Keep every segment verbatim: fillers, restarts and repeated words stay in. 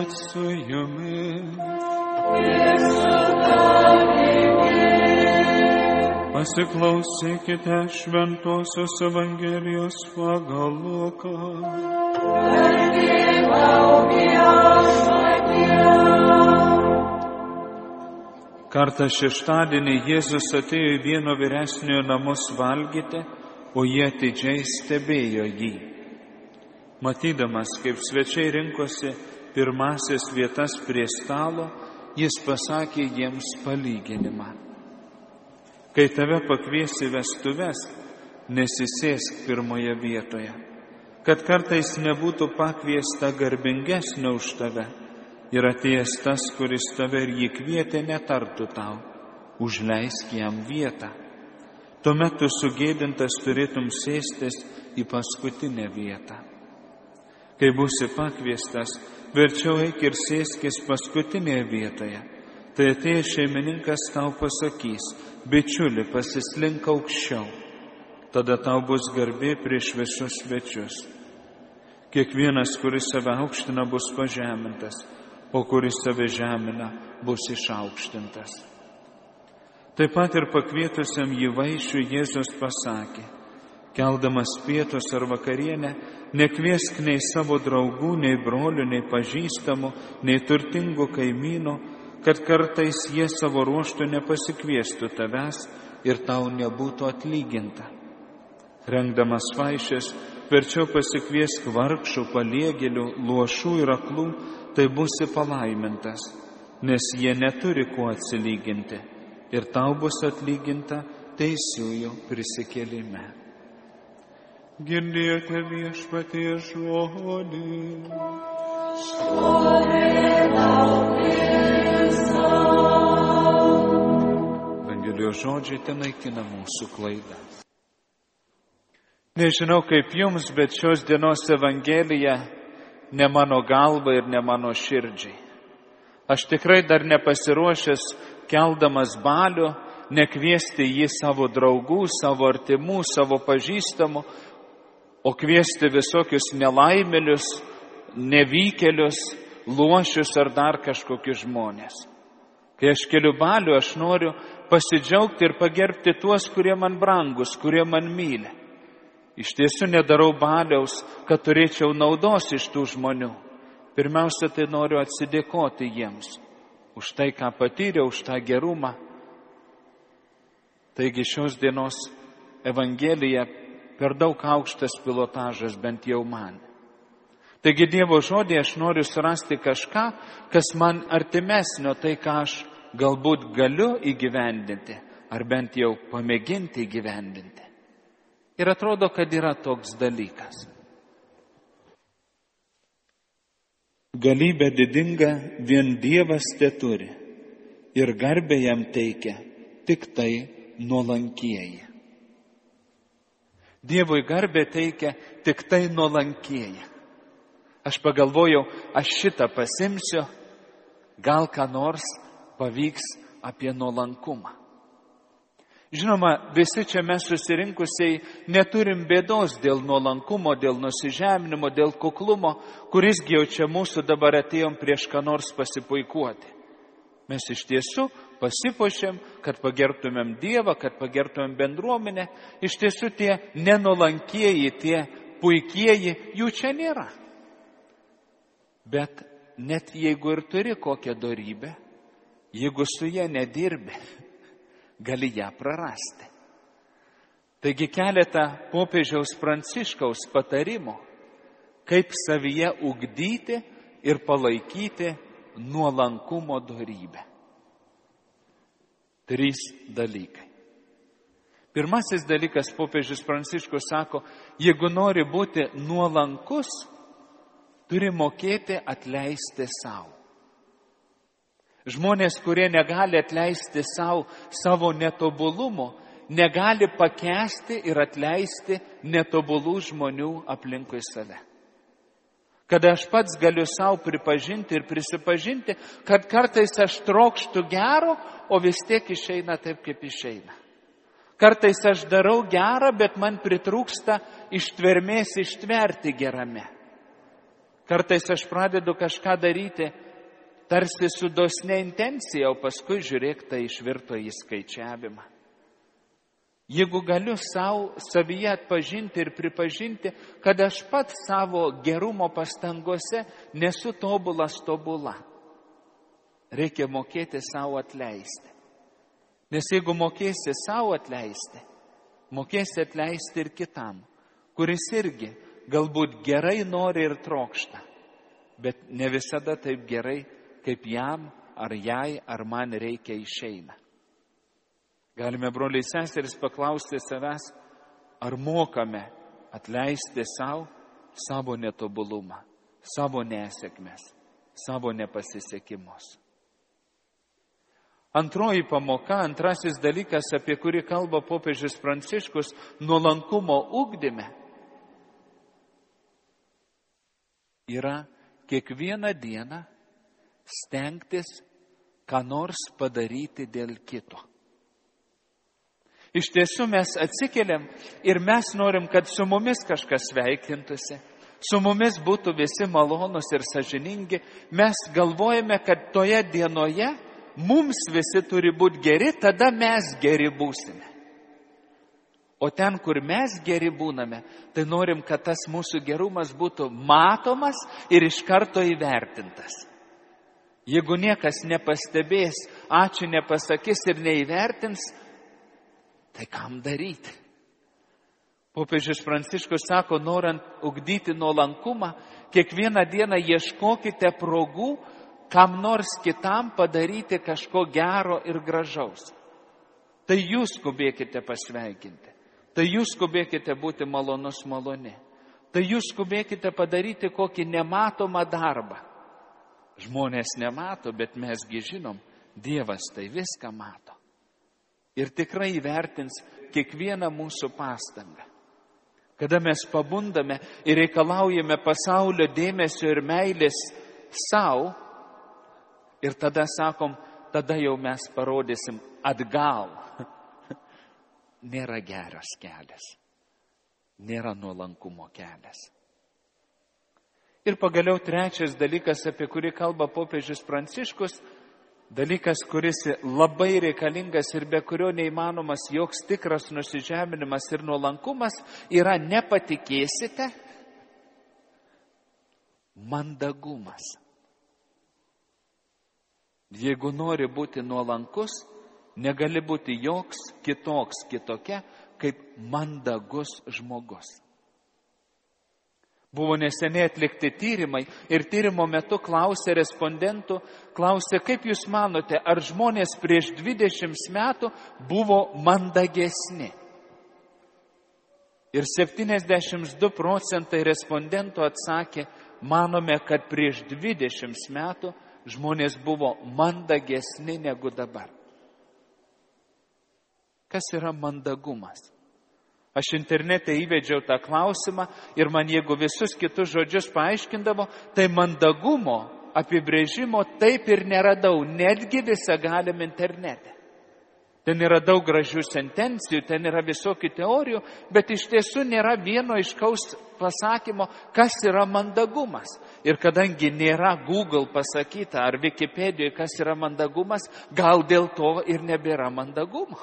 Viešpat su jumis. Pasiklausykite Šventosios Evangelijos pagal Luką. Kartą šeštadienį Jėzus atėjo į vieno vyresniojo namus valgyti, o jie atidžiai stebėjo jį. Matydamas, kaip svečiai rinkosi pirmasis vietas prie stalo, jis pasakė jiems palyginimą. Kai tave pakvies į vestuves, nesisėsk pirmoje vietoje, kad kartais nebūtų pakviesta garbingesnio už tave ir atėjęs tas, kuris tave ir jį kvietė, netartų tau, užleisk jam vietą. Tuomet tu sugėdintas turėtum sėstis į paskutinę vietą. Kai būsi pakviestas, verčiau eik ir sėskis paskutinėje vietoje. Tai atėjęs šeimininkas tau pasakys: bičiuli, pasislink aukščiau. Tada tau bus garbė prieš visus svečius. Kiekvienas, kuris save aukština, bus pažemintas, o kuris save žemina, bus išaukštintas. Taip pat ir pakvietusiam jį vaišių Jėzus pasakė: keldamas pietus ar vakarienę, nekviesk nei savo draugų, nei brolių, nei pažįstamų, nei turtingų kaimynų, kad kartais jie savo ruoštų nepasikviestų tavęs ir tau nebūtų atlyginta. Rengdamas vaišes, verčiau pasikviesk vargšų, paliegėlių, luošų ir aklų, tai būsi palaimintas, nes jie neturi kuo atsilyginti, ir tau bus atlyginta teisiųjų prisikėlime. Girdėjote Viešpaties žodį. Evangelijos žodžiai tenaikina mūsų klaidą. Nežinau kaip jums, bet šios dienos Evangelija ne mano galva ir ne mano širdžiai. Aš tikrai dar nepasiruošęs, keldamas balių, nekviesti jį savo draugų, savo artimų, savo pažįstamų, o kviesti visokius nelaimėlius, nevykėlius, luošius ar dar kažkokius žmonės. Kai aš keliu balių, aš noriu pasidžiaugti ir pagerbti tuos, kurie man brangus, kurie man myli. Iš tiesų nedarau baliaus, kad turėčiau naudos iš tų žmonių. Pirmiausia, tai noriu atsidėkoti jiems už tai, ką patyriau, už tą gerumą. Taigi šios dienos Evangelija per daug aukštas pilotažas, bent jau man. Taigi Dievo žodį aš noriu surasti kažką, kas man artimesnio, tai ką aš galbūt galiu įgyvendinti, ar bent jau pamėginti įgyvendinti. Ir atrodo, kad yra toks dalykas. Galybę didingą vien Dievas teturi ir garbę jam teikia tik tai nuolankieji. Dievui garbę teikia tik tai nuolankieji. Aš pagalvojau, aš šitą pasimsiu, gal ką nors pavyks apie nuolankumą. Žinoma, visi čia mes susirinkusiai neturim bėdos dėl nuolankumo, dėl nusižeminimo, dėl kuklumo, kurisgi jau čia mūsų dabar atėjom prieš ką nors pasipuikuoti. Mes iš tiesų pasipuošėm, kad pagerbtumėm Dievą, kad pagerbtumėm bendruomenę. Iš tiesų tie nenuolankieji, tie puikieji, jų čia nėra. Bet net jeigu ir turi kokią dorybę, jeigu su ja nedirbi, gali ją prarasti. Taigi keletą popiežiaus Pranciškaus patarimų, kaip savyje ugdyti ir palaikyti nuolankumo dorybę. Trys dalykai. Pirmasis dalykas, popiežius Pranciškus sako, jeigu nori būti nuolankus, turi mokėti atleisti savo. Žmonės, kurie negali atleisti savo, savo netobulumo, negali pakęsti ir atleisti netobulų žmonių aplinkui save. Kada aš pats galiu savo pripažinti ir prisipažinti, kad kartais aš trokštu gero, o vis tiek išeina taip, kaip išeina. Kartais aš darau gerą, bet man pritrūksta ištvermės ištverti gerame. Kartais aš pradedu kažką daryti, tarsi su dosne intencija, o paskui žiūrėk, tai išvirto į skaičiavimą. Jeigu galiu savo, savyje atpažinti ir pripažinti, kad aš pats savo gerumo pastangose nesu tobulas tobula, reikia mokėti savo atleisti. Nes jeigu mokėsi savo atleisti, mokėsi atleisti ir kitam, kuris irgi galbūt gerai nori ir trokšta, bet ne visada taip gerai, kaip jam ar jai ar man reikia išeina. Galime, broliai seserys, paklausti savęs, ar mokame atleisti savo savo netobulumą, savo nesėkmes, savo nepasisekimus. Antroji pamoka, antrasis dalykas, apie kurį kalba popiežius Pranciškus, nuolankumo ugdyme, yra kiekvieną dieną stengtis ką nors padaryti dėl kito. Iš tiesų mes atsikeliam ir mes norim, kad su mumis kažkas sveikintųsi, su mumis būtų visi malonūs ir sąžiningi. Mes galvojame, kad toje dienoje mums visi turi būti geri, tada mes geri būsime. O ten, kur mes geri būname, tai norim, kad tas mūsų gerumas būtų matomas ir iš karto įvertintas. Jeigu niekas nepastebės, ačiū nepasakys ir neįvertins, tai kam daryti? Popiežius Pranciškus sako, norint ugdyti nuolankumą, kiekvieną dieną ieškokite progų, kam nors kitam padaryti kažko gero ir gražaus. Tai jūs skubėkite pasveikinti. Tai jūs skubėkite būti malonus maloni. Tai jūs skubėkite padaryti kokį nematomą darbą. Žmonės nemato, bet mesgi žinom, Dievas tai viską mato. Ir tikrai įvertins kiekvieną mūsų pastangą. Kada mes pabundame ir reikalaujame pasaulio dėmesio ir meilės savo, ir tada sakom, tada jau mes parodysim atgal. Nėra geras kelias. Nėra nuolankumo kelias. Ir pagaliau trečias dalykas, apie kurį kalba popiežius Pranciškus, dalykas, kuris labai reikalingas ir be kurio neįmanomas joks tikras nusižeminimas ir nuolankumas, yra nepatikėsite, mandagumas. Jeigu nori būti nuolankus, negali būti joks kitoks kitokia, kaip mandagus žmogus. Buvo neseniai atlikti tyrimai ir tyrimo metu klausė respondentų, klausė, kaip jūs manote, ar žmonės prieš dvidešimt metų buvo mandagesni. Ir septyniasdešimt du procentai respondentų atsakė, manome, kad prieš dvidešimt metų žmonės buvo mandagesni negu dabar. Kas yra mandagumas? Aš internete įvedžiau tą klausimą ir man jeigu visus kitus žodžius paaiškindavo, tai mandagumo apibrėžimo taip ir neradau, netgi visagalim internete. Ten yra daug gražių sentencijų, ten yra visokių teorijų, bet iš tiesų nėra vieno aiškaus pasakymo, kas yra mandagumas. Ir kadangi nėra Google pasakyta ar Wikipedijoje, kas yra mandagumas, gal dėl to ir nebėra mandagumo.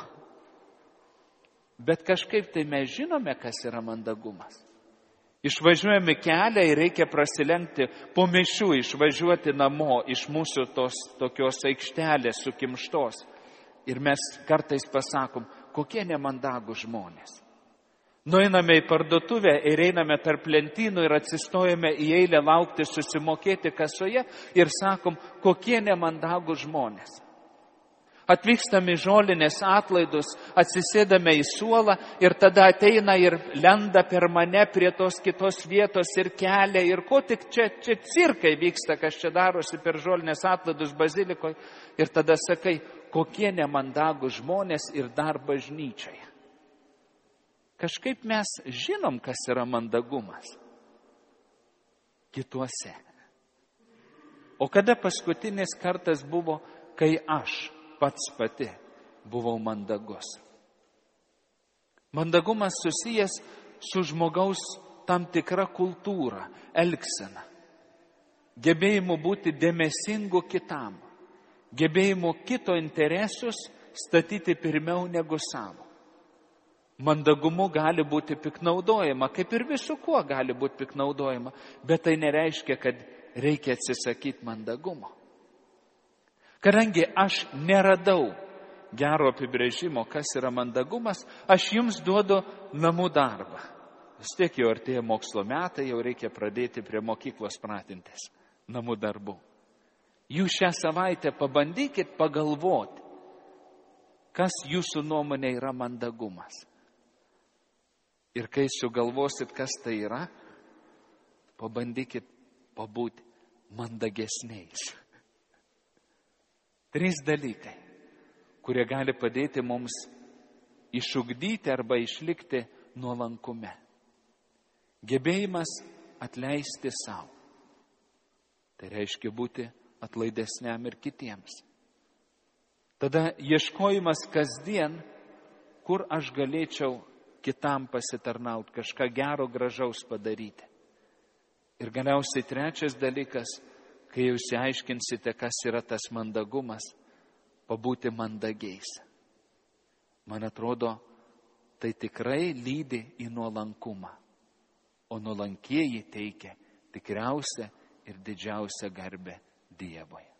Bet kažkaip tai mes žinome, kas yra mandagumas. Išvažiuojame kelią ir reikia prasilenkti po mišių, išvažiuoti namo iš mūsų tos tokios aikštelės sukimštos. Ir mes kartais pasakom, kokie nemandagų žmonės. Nueiname į parduotuvę ir einame tarp lentynų ir atsistojame į eilę laukti susimokėti kasoje ir sakom, kokie nemandagų žmonės. Atvykstame į žolinės atlaidus, atsisėdame į suolą ir tada ateina ir lenda per mane prie tos kitos vietos ir kelia ir ko tik čia, čia cirkai vyksta, kas čia darosi per žolinės atlaidus bazilikoje. Ir tada sakai, kokie nemandagų žmonės ir dar bažnyčioje. Kažkaip mes žinom, kas yra mandagumas. Kituose. O kada paskutinis kartas buvo, kai aš pats pati buvau mandagus. Mandagumas susijęs su žmogaus tam tikra kultūra, elgsena. gebėjimu būti dėmesingu kitam, gebėjimu kito interesus statyti pirmiau negu savo. Mandagumu gali būti piknaudojama, kaip ir visu kuo gali būti piknaudojama, bet tai nereiškia, kad reikia atsisakyti mandagumo. Kadangi aš neradau gero apibrėžimo, kas yra mandagumas, aš jums duodu namų darbą. Vis tiek jau artėja mokslo metai, jau reikia pradėti prie mokyklos pratintis namų darbų. Jūs šią savaitę pabandykit pagalvoti, kas jūsų nuomonė yra mandagumas. Ir kai sugalvosit, kas tai yra, pabandykit pabūti mandagesniais. Trys dalykai, kurie gali padėti mums išugdyti arba išlikti nuolankume. Gebėjimas atleisti savo. Tai reiškia būti atlaidesniam ir kitiems. Tada ieškojimas kasdien, kur aš galėčiau kitam pasitarnauti, kažką gero, gražaus padaryti. Ir galiausiai trečias dalykas, kai jūs aiškinsite, kas yra tas mandagumas, pabūti mandagiais. Man atrodo, tai tikrai lydi į nuolankumą, o nuolankieji teikia tikriausią ir didžiausią garbę Dievui.